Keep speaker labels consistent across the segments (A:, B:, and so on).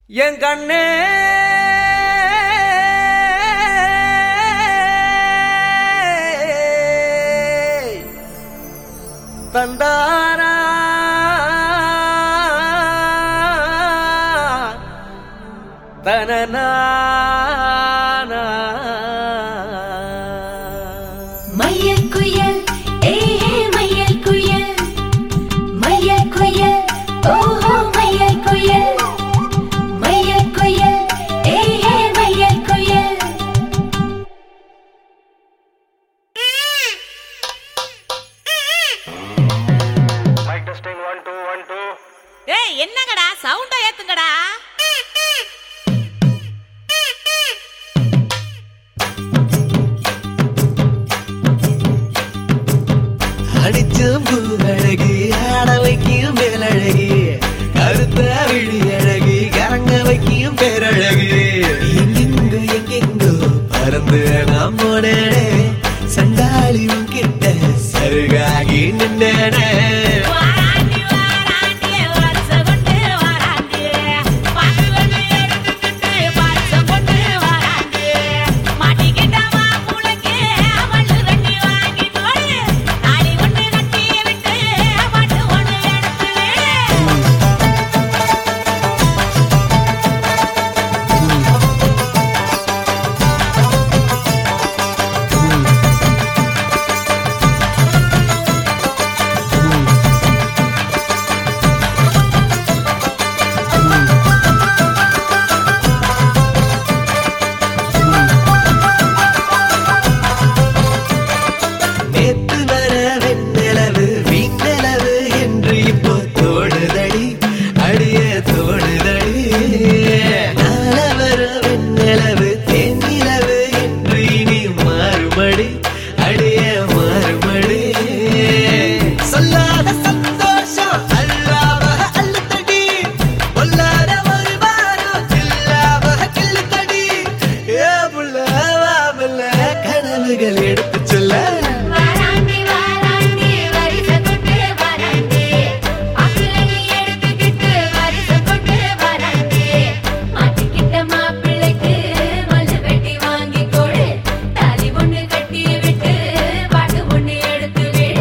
A: என் கண்ணே தந்தாரா தனனா
B: மையல் குயில் ஏஹே மையல் குயில் மையல் குயில் ஓஹோ மையல் குயில் மையல் குயில் ஏஹே மையல் குயில்
C: மைக் டெஸ்டிங் 1 2 1 2
D: ஏய் என்னங்கடா சவுண்ட ஏத்துங்கடா.
E: அடிச்சும் பூ அழகி ஆட வைக்கும் மேலழகி கருத்த விழி அழகி கரங்க வைக்கும் பேரழகி எங்கெங்கோ எங்கெங்கோ பறந்து நாம் போனேனே சண்டாளி கிட்ட சருகாகி நின்னேனே
D: வாராண்டி வாராண்டி வருஷ கொண்டு வாராண்டி பாட்டு வந்து எடுத்துக்கிட்டு பரிசம் கொண்டு வாராண்டி மாட்டிக்கிட்ட மாப்புளைக்கு மல்லு கட்டி வாங்கி போடு தாலி ஒண்ணு கட்டி விட்டு பாட்டு ஒண்ணு எடுத்து விடு.
E: நேத்து வர வெண்ணிலவு வீண்ணிலவு என்று இப்போ தோடுதடி அடிய தோடுதடி நாள வர வெண்ணிலவு தேனிலவு என்று இனி மாறுபடி அடிய மாறுபடி சொல்லாத சந்தோஷம் அல்லாவ அள்ளுத்தடி பொல்லாத ஒரு வாரம் இல்லாவ கிள்ளுத்தடி ஏ புள்ள வாபல்ல கனவுகள் எடுத்து சொல்ல
B: வாராண்டி வாராண்டி வருஷ கொண்டு வாராண்டி பாட்டுலி எடுத்துக்கிட்டு வருஷ கொண்டு வாராண்டி மாட்டிக்கிட்ட மாப்பிள்ளைக்கு மல்லு வெட்டி வாங்கி கொடு தாலி ஒண்ணு கட்டி விட்டு பாட்டு ஒண்ணு எடுத்து விடு.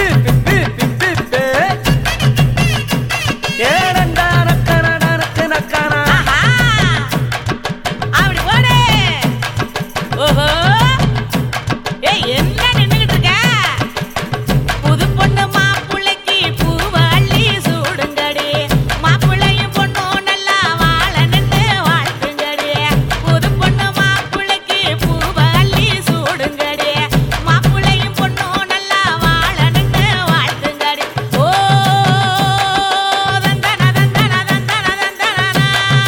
D: ஆஹா அப்படி போடு. ஓஹோ ஏய் என்ன நின்னுகிட்டு இருக்க? புது பொண்ணு மாப்புளைக்கு பூவை அள்ளி சூடுங்கடி மாப்புளையும் பொண்ணும் நல்லா வாழ நின்று வாழ்த்துங்கடி புது பொண்ணு மாப்புளைக்கு பூவை அள்ளி சூடுங்கடி மாப்புளையும் பொண்ணும் நல்லா வாழ நின்று வாழ்த்துங்கடி. ஓ தந்தன தந்தன தந்தன தந்தனா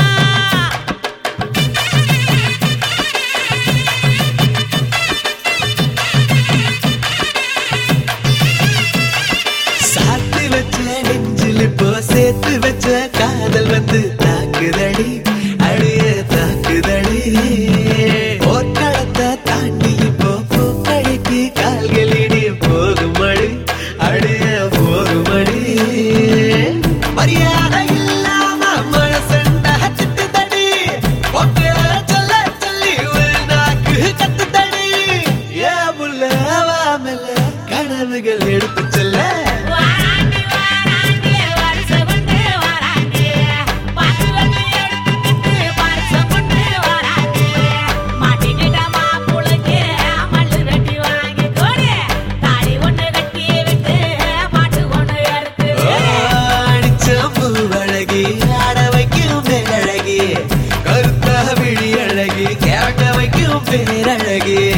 E: சாத்து வச்ச நெஞ்சில் இப்போ சேர்த்து வச்ச காதல் வந்து தாக்குதடி அழிய தாக்குதடி போர்க்களத்தை தாண்டி இப்போ பூக்கடைக்கு கால்களிடி போகுமடி அழிய போகுமடி மரியாதை இல்லாம மனசண்டா திட்டுதடி பொங்க சொல்ல சொல்லி ஒரு நாக்கு கத்துதடி ஏ புள்ள வாமல கனவுகள் எடுத்து சொல்ல
D: வாராண்டி வாராண்டி வருஷ கொண்டு வாராண்டி பாட்டு வந்து எடுத்துக்கிட்டு பரிசம் கொண்டு வாராண்டி மாட்டிக்கிட்ட மாப்புளைக்கு மல்லு வெட்டி வாங்கி கொடு தாலி ஒண்ணு கட்டி விட்டு பாட்டு ஒண்ணு எடுத்து விடு.
E: அடிச்சம்பூ அழகி ஆட வைக்கும் மேலழகி கருத்த விழி அழகி கேட்க வைக்கும் பேரழகி